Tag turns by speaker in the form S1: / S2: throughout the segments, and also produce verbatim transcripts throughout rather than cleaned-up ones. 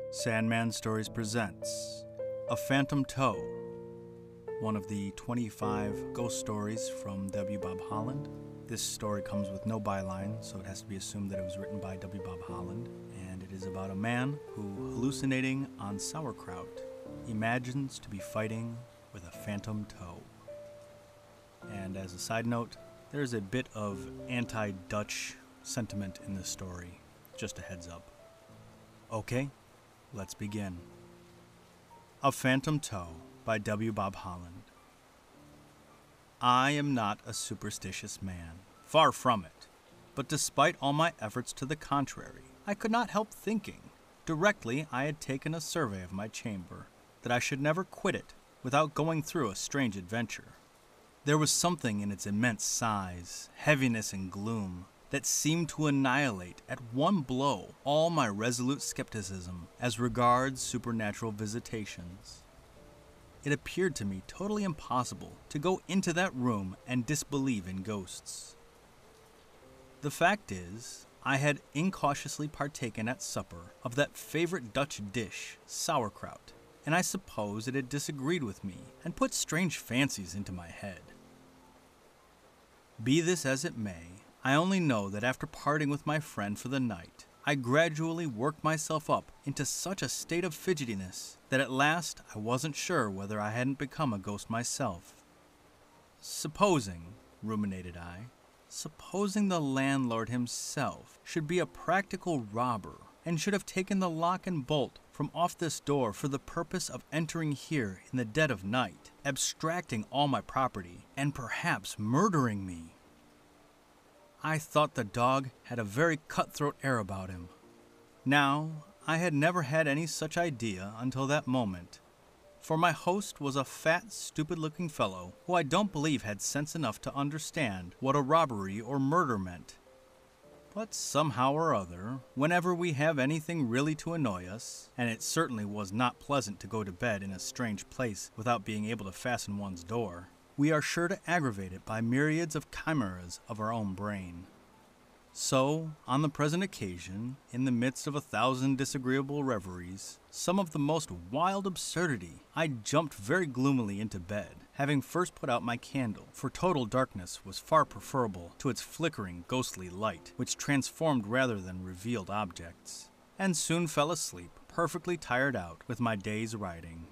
S1: Sandman Stories presents A Phantom Toe, one of the twenty-five ghost stories from W. Bob Holland. This story comes with no byline, so it has to be assumed that it was written by W. Bob Holland, and it is about a man who, hallucinating on sauerkraut, imagines to be fighting with a phantom toe. And as a side note, there's a bit of anti-Dutch sentiment in this story, just a heads up. Okay, let's begin. A Phantom Toe by W. Bob Holland. I am not a superstitious man, far from it, but despite all my efforts to the contrary, I could not help thinking, directly I had taken a survey of my chamber, that I should never quit it without going through a strange adventure. There was something in its immense size, heaviness, and gloom that seemed to annihilate at one blow all my resolute skepticism as regards supernatural visitations. It appeared to me totally impossible to go into that room and disbelieve in ghosts. The fact is, I had incautiously partaken at supper of that favorite Dutch dish, sauerkraut, and I suppose it had disagreed with me and put strange fancies into my head. Be this as it may, I only know that after parting with my friend for the night, I gradually worked myself up into such a state of fidgetiness that at last I wasn't sure whether I hadn't become a ghost myself. Supposing, ruminated I, supposing the landlord himself should be a practical robber and should have taken the lock and bolt from off this door for the purpose of entering here in the dead of night, abstracting all my property, and perhaps murdering me. I thought the dog had a very cutthroat air about him. Now, I had never had any such idea until that moment, for my host was a fat, stupid-looking fellow who I don't believe had sense enough to understand what a robbery or murder meant. But somehow or other, whenever we have anything really to annoy us, and it certainly was not pleasant to go to bed in a strange place without being able to fasten one's door, we are sure to aggravate it by myriads of chimeras of our own brain. So, on the present occasion, in the midst of a thousand disagreeable reveries, some of the most wild absurdity, I jumped very gloomily into bed, having first put out my candle, for total darkness was far preferable to its flickering, ghostly light, which transformed rather than revealed objects, and soon fell asleep, perfectly tired out with my day's riding.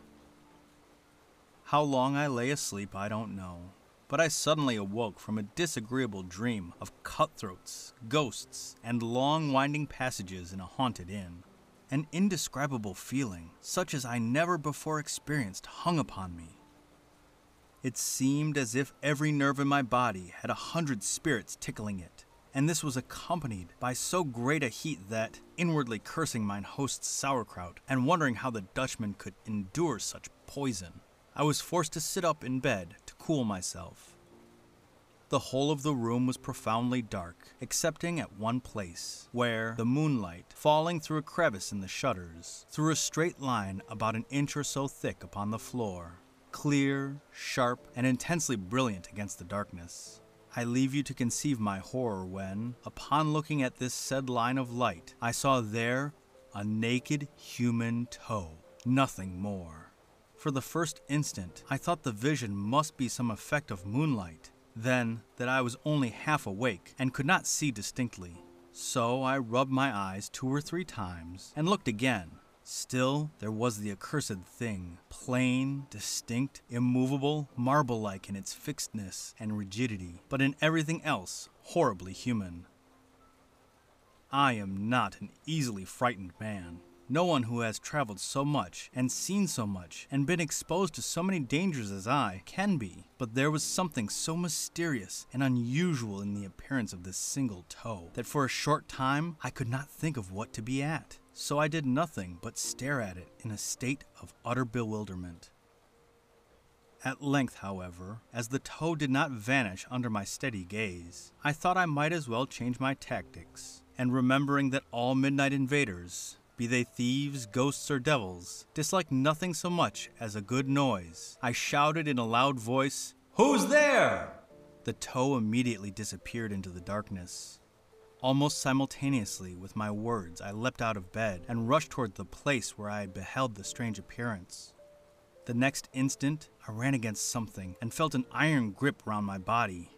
S1: How long I lay asleep I don't know, but I suddenly awoke from a disagreeable dream of cutthroats, ghosts, and long winding passages in a haunted inn. An indescribable feeling, such as I never before experienced, hung upon me. It seemed as if every nerve in my body had a hundred spirits tickling it, and this was accompanied by so great a heat that, inwardly cursing mine host's sauerkraut and wondering how the Dutchman could endure such poison, I was forced to sit up in bed to cool myself. The whole of the room was profoundly dark, excepting at one place, where the moonlight, falling through a crevice in the shutters, threw a straight line about an inch or so thick upon the floor, clear, sharp, and intensely brilliant against the darkness. I leave you to conceive my horror when, upon looking at this said line of light, I saw there a naked human toe, nothing more. For the first instant, I thought the vision must be some effect of moonlight, then that I was only half awake and could not see distinctly. So I rubbed my eyes two or three times and looked again. Still, there was the accursed thing, plain, distinct, immovable, marble-like in its fixedness and rigidity, but in everything else horribly human. I am not an easily frightened man. No one who has traveled so much and seen so much and been exposed to so many dangers as I can be, but there was something so mysterious and unusual in the appearance of this single toe that for a short time I could not think of what to be at. So I did nothing but stare at it in a state of utter bewilderment. At length, however, as the toe did not vanish under my steady gaze, I thought I might as well change my tactics, and remembering that all midnight invaders, be they thieves, ghosts, or devils, dislike nothing so much as a good noise, I shouted in a loud voice, "Who's there?" The toe immediately disappeared into the darkness. Almost simultaneously with my words, I leapt out of bed and rushed toward the place where I had beheld the strange appearance. The next instant, I ran against something and felt an iron grip round my body.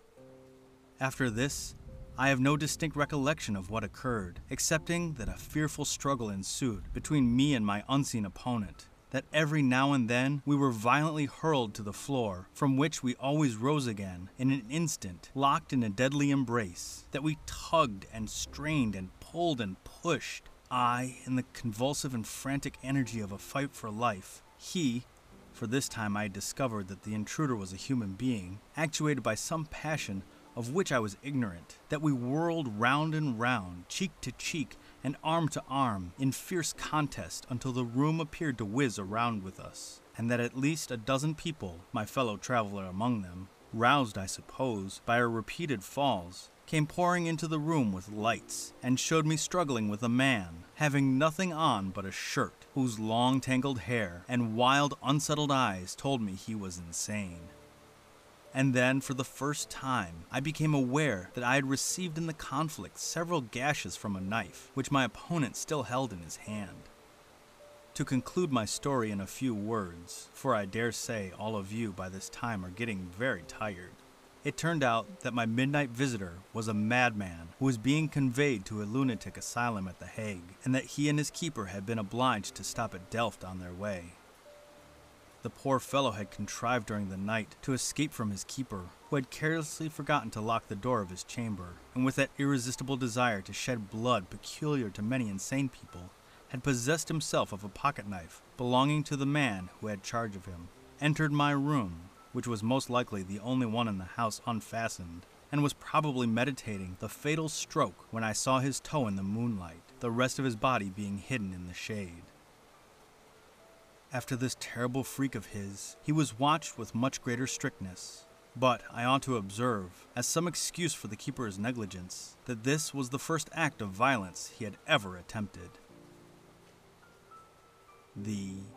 S1: After this, I have no distinct recollection of what occurred, excepting that a fearful struggle ensued between me and my unseen opponent, that every now and then we were violently hurled to the floor, from which we always rose again in an instant, locked in a deadly embrace, that we tugged and strained and pulled and pushed, I in the convulsive and frantic energy of a fight for life, he, for this time I had discovered that the intruder was a human being, actuated by some passion of which I was ignorant, that we whirled round and round, cheek to cheek, and arm to arm, in fierce contest until the room appeared to whiz around with us, and that at least a dozen people, my fellow traveler among them, roused, I suppose, by our repeated falls, came pouring into the room with lights, and showed me struggling with a man, having nothing on but a shirt, whose long tangled hair and wild, unsettled eyes told me he was insane. And then, for the first time, I became aware that I had received in the conflict several gashes from a knife, which my opponent still held in his hand. To conclude my story in a few words, for I dare say all of you by this time are getting very tired, it turned out that my midnight visitor was a madman who was being conveyed to a lunatic asylum at The Hague, and that he and his keeper had been obliged to stop at Delft on their way. The poor fellow had contrived during the night to escape from his keeper, who had carelessly forgotten to lock the door of his chamber, and with that irresistible desire to shed blood peculiar to many insane people, had possessed himself of a pocket-knife belonging to the man who had charge of him, entered my room, which was most likely the only one in the house unfastened, and was probably meditating the fatal stroke when I saw his toe in the moonlight, the rest of his body being hidden in the shade. After this terrible freak of his, he was watched with much greater strictness. But I ought to observe, as some excuse for the keeper's negligence, that this was the first act of violence he had ever attempted. The